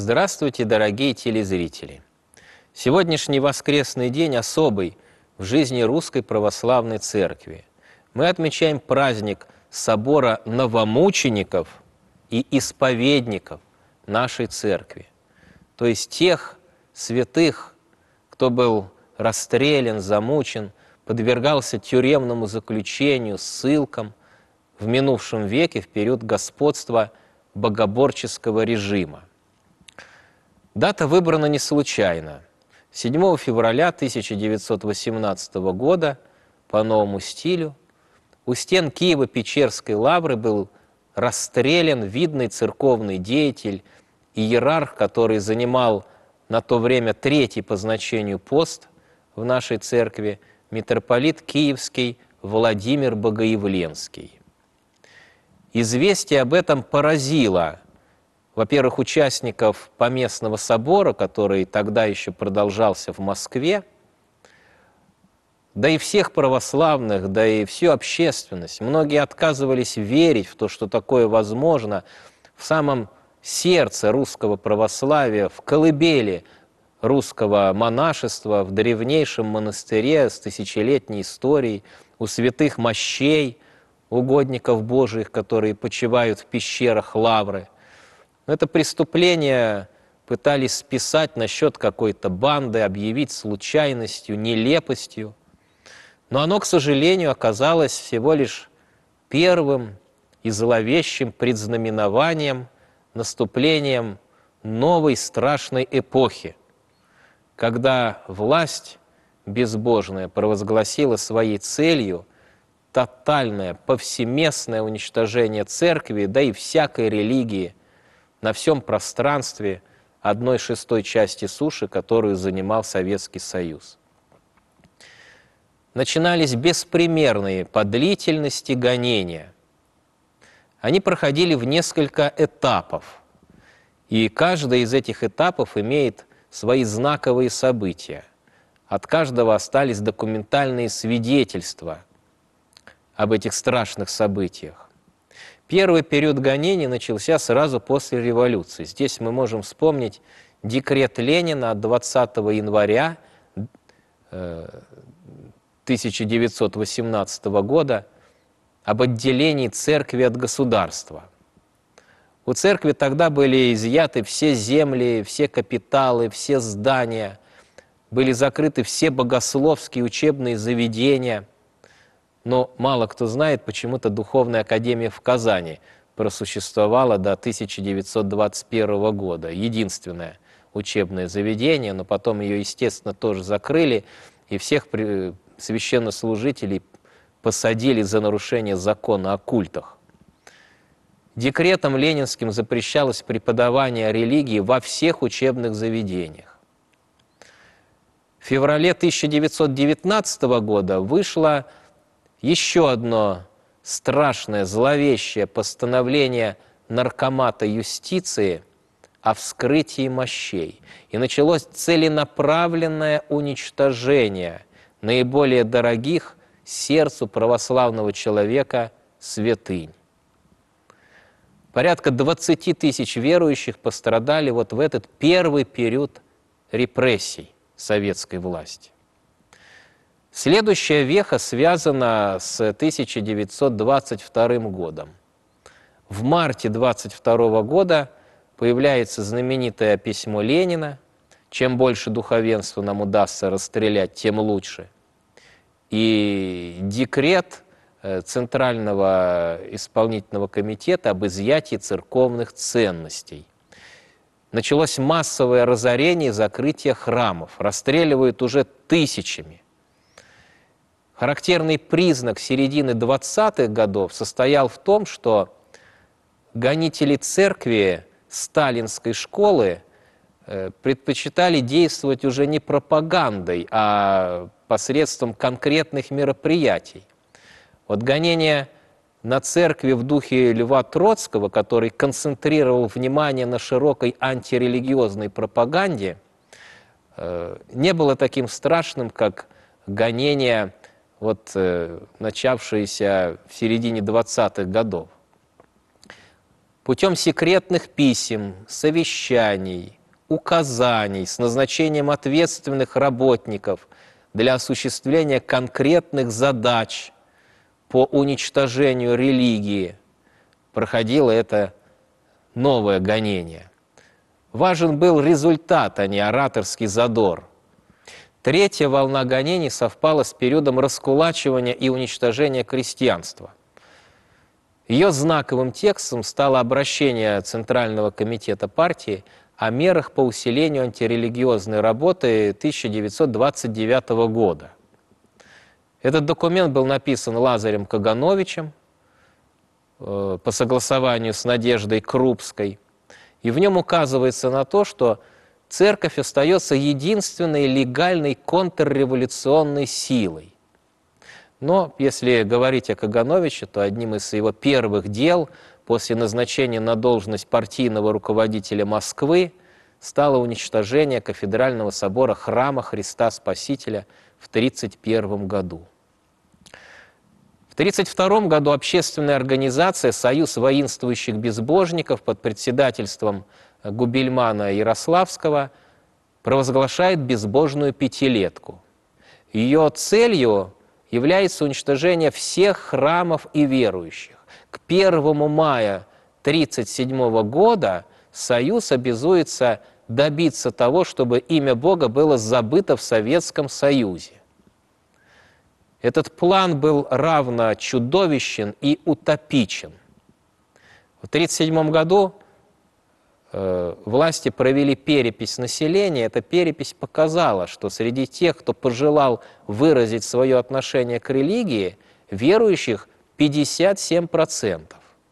Здравствуйте, дорогие телезрители! Сегодняшний воскресный день особый в жизни Русской Православной Церкви. Мы отмечаем праздник собора новомучеников и исповедников нашей Церкви, то есть тех святых, кто был расстрелян, замучен, подвергался тюремному заключению, ссылкам в минувшем веке, в период господства богоборческого режима. Дата выбрана не случайно. 7 февраля 1918 года по новому стилю у стен Киево-Печерской лавры был расстрелян видный церковный деятель, иерарх, который занимал на то время 3-й по значению пост в нашей церкви, митрополит Киевский Владимир Богоявленский. Известие об этом поразило, во-первых, участников Поместного собора, который тогда еще продолжался в Москве, да и всех православных, да и всю общественность. Многие отказывались верить в то, что такое возможно в самом сердце русского православия, в колыбели русского монашества, в древнейшем монастыре с тысячелетней историей, у святых мощей, угодников Божиих, которые почивают в пещерах лавры. Это преступление пытались списать на счет какой-то банды, объявить случайностью, нелепостью. Но оно, к сожалению, оказалось всего лишь первым и зловещим предзнаменованием, наступлением новой страшной эпохи, когда власть безбожная провозгласила своей целью тотальное, повсеместное уничтожение церкви, да и всякой религии на всем пространстве 1/6 части суши, которую занимал Советский Союз. Начинались беспримерные по длительности гонения. Они проходили в несколько этапов, и каждый из этих этапов имеет свои знаковые события. От каждого остались документальные свидетельства об этих страшных событиях. Первый период гонений начался сразу после революции. Здесь мы можем вспомнить декрет Ленина от 20 января 1918 года об отделении церкви от государства. У церкви тогда были изъяты все земли, все капиталы, все здания, были закрыты все богословские учебные заведения. Но мало кто знает, почему-то Духовная академия в Казани просуществовала до 1921 года. Единственное учебное заведение, но потом ее, естественно, тоже закрыли, и всех священнослужителей посадили за нарушение закона о культах. Декретом ленинским запрещалось преподавание религии во всех учебных заведениях. В феврале 1919 года вышло еще одно страшное, зловещее постановление наркомата юстиции о вскрытии мощей. И началось целенаправленное уничтожение наиболее дорогих сердцу православного человека святынь. Порядка 20 тысяч верующих пострадали вот в этот первый период репрессий советской власти. Следующая веха связана с 1922 годом. В марте 1922 года появляется знаменитое письмо Ленина: «Чем больше духовенства нам удастся расстрелять, тем лучше». И декрет Центрального исполнительного комитета об изъятии церковных ценностей. Началось массовое разорение и закрытие храмов. Расстреливают уже тысячами. Характерный признак середины 20-х годов состоял в том, что гонители церкви сталинской школы предпочитали действовать уже не пропагандой, а посредством конкретных мероприятий. Вот гонения на церкви в духе Льва Троцкого, который концентрировал внимание на широкой антирелигиозной пропаганде, не было таким страшным, как гонения, начавшиеся в середине 20-х годов. путем секретных писем, совещаний, указаний с назначением ответственных работников для осуществления конкретных задач по уничтожению религии проходило это новое гонение. Важен был результат, а не ораторский задор. Третья волна гонений совпала с периодом раскулачивания и уничтожения крестьянства. Ее знаковым текстом стало обращение Центрального комитета партии о мерах по усилению антирелигиозной работы 1929 года. Этот документ был написан Лазарем Кагановичем по согласованию с Надеждой Крупской, и в нем указывается на то, что церковь остается единственной легальной контрреволюционной силой. Но если говорить о Кагановиче, то одним из его первых дел после назначения на должность партийного руководителя Москвы стало уничтожение кафедрального собора храма Христа Спасителя в 1931 году. В 1932 году общественная организация «Союз воинствующих безбожников» под председательством Губельмана Ярославского провозглашает безбожную пятилетку. Ее целью является уничтожение всех храмов и верующих. К 1 мая 1937 года Союз обязуется добиться того, чтобы имя Бога было забыто в Советском Союзе. Этот план был равно чудовищен и утопичен. В 1937 году власти провели перепись населения. Эта перепись показала, что среди тех, кто пожелал выразить свое отношение к религии, верующих 57%.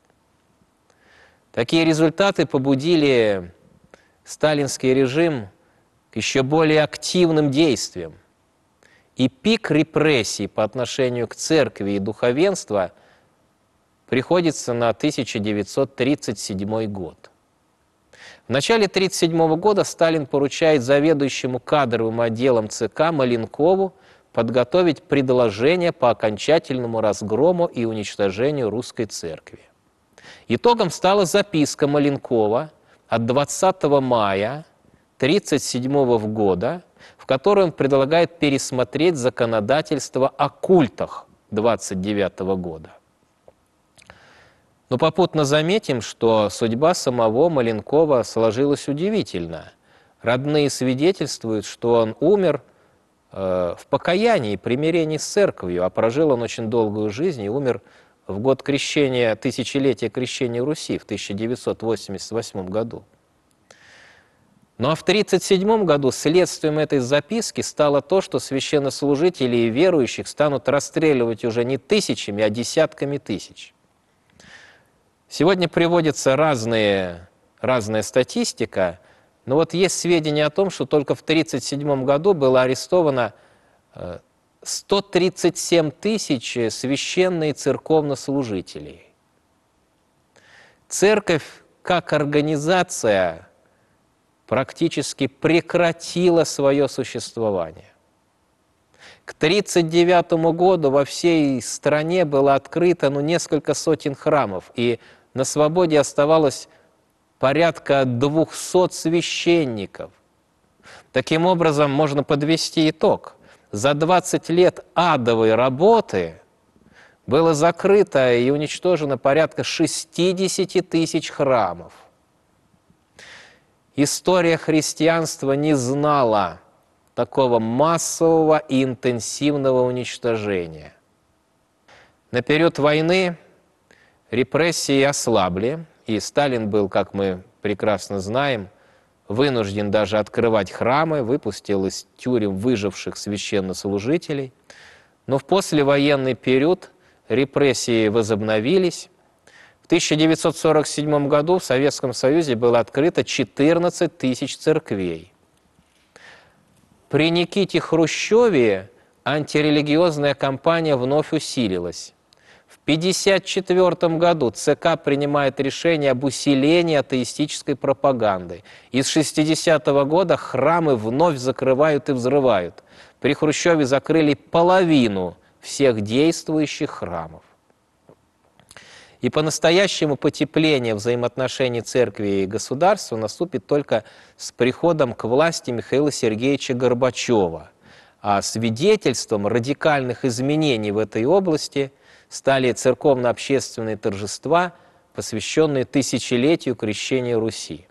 Такие результаты побудили сталинский режим к еще более активным действиям. И пик репрессий по отношению к церкви и духовенству приходится на 1937 год. В начале 1937 года Сталин поручает заведующему кадровым отделом ЦК Маленкову подготовить предложение по окончательному разгрому и уничтожению русской церкви. Итогом стала записка Маленкова от 20 мая 1937 года, в которой он предлагает пересмотреть законодательство о культах 1929 года. Но попутно заметим, что судьба самого Маленкова сложилась удивительно. Родные свидетельствуют, что он умер в покаянии и примирении с церковью, а прожил он очень долгую жизнь и умер в год крещения, тысячелетия крещения Руси в 1988 году. Ну а в 1937 году следствием этой записки стало то, что священнослужителей и верующих станут расстреливать уже не тысячами, а десятками тысяч. Сегодня приводится разная статистика, но вот есть сведения о том, что только в 1937 году было арестовано 137 тысяч священно- и церковнослужителей. Церковь как организация практически прекратила свое существование. К 1939 году во всей стране было открыто несколько сотен храмов, и на свободе оставалось порядка 200 священников. Таким образом, можно подвести итог. За 20 лет адовой работы было закрыто и уничтожено порядка 60 тысяч храмов. История христианства не знала такого массового и интенсивного уничтожения. На период войны репрессии ослабли, и Сталин был, как мы прекрасно знаем, вынужден даже открывать храмы, выпустил из тюрем выживших священнослужителей. Но в послевоенный период репрессии возобновились. В 1947 году в Советском Союзе было открыто 14 тысяч церквей. При Никите Хрущеве антирелигиозная кампания вновь усилилась. В 1954 году ЦК принимает решение об усилении атеистической пропаганды. И с 1960 года храмы вновь закрывают и взрывают. При Хрущеве закрыли половину всех действующих храмов. И по-настоящему потепление взаимоотношений церкви и государства наступит только с приходом к власти Михаила Сергеевича Горбачева. А свидетельством радикальных изменений в этой области стали церковно-общественные торжества, посвященные тысячелетию крещения Руси.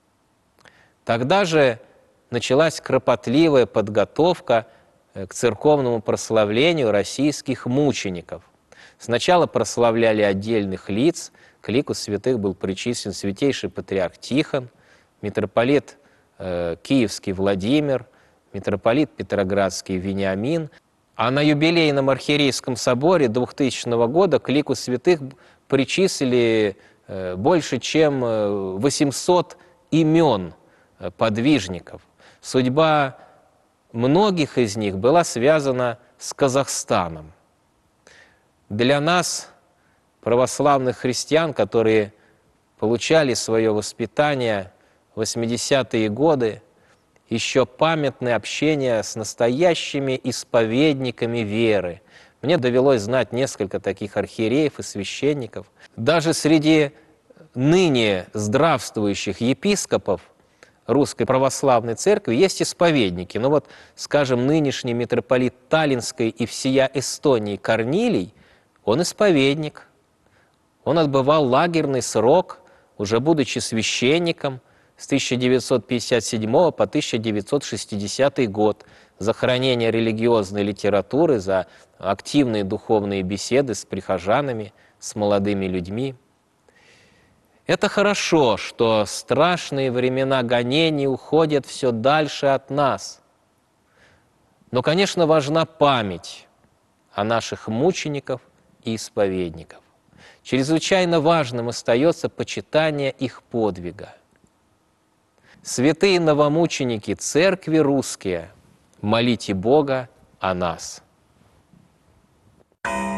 Тогда же началась кропотливая подготовка к церковному прославлению российских мучеников. Сначала прославляли отдельных лиц, к лику святых был причислен святейший патриарх Тихон, митрополит Киевский Владимир, митрополит Петроградский Вениамин. А на юбилейном архиерейском соборе 2000 года к лику святых причислили больше, чем 800 имен подвижников. Судьба многих из них была связана с Казахстаном. Для нас, православных христиан, которые получали свое воспитание в 80-е годы, еще памятны общение с настоящими исповедниками веры. Мне довелось знать несколько таких архиереев и священников. Даже среди ныне здравствующих епископов Русской Православной Церкви есть исповедники. Но вот, скажем, нынешний митрополит Таллинской и всея Эстонии Корнилий, он исповедник. Он отбывал лагерный срок, уже будучи священником, с 1957 по 1960 год, за хранение религиозной литературы, за активные духовные беседы с прихожанами, с молодыми людьми. Это хорошо, что страшные времена гонений уходят все дальше от нас. Но, конечно, важна память о наших мучениках и исповедников. Чрезвычайно важным остается почитание их подвига. Святые новомученики Церкви русские, молите Бога о нас.